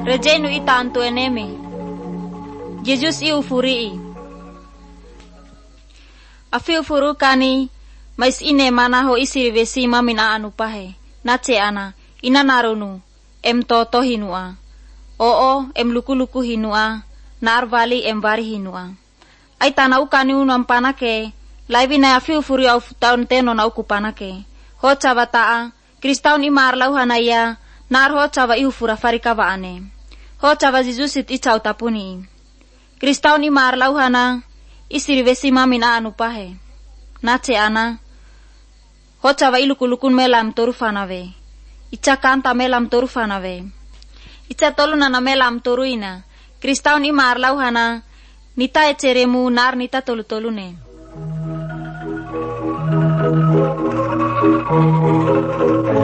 rejenu ita antu eneme. Jesus i ufurii. Afi ufuru kani mais ine mana ho isi vesi mamin a anu pahe. Nace ana ina narunu em toto hinua. Oo em luku-luku hinua. Nar vali em bari hinua. Ai tanau kani unam panake. Laivi na afi ufuru au taun teno na uku panake. Ho cawa taa. Kristaun imar lau hanaya. Nar ho cawa iu fura farika vaane. Ho cawa zizusit icau tapuni. Kristaun imar lau hana. Isiri vesi mamin a anu pahe. Nace ana. Ho cawa iluku-lukun melam toru fanave. Ica kanta melam toru fanave. Ica tolu nana melam toru ina. Kristaun imar lau hana. Nita eceremu nar nita tolu-tolune.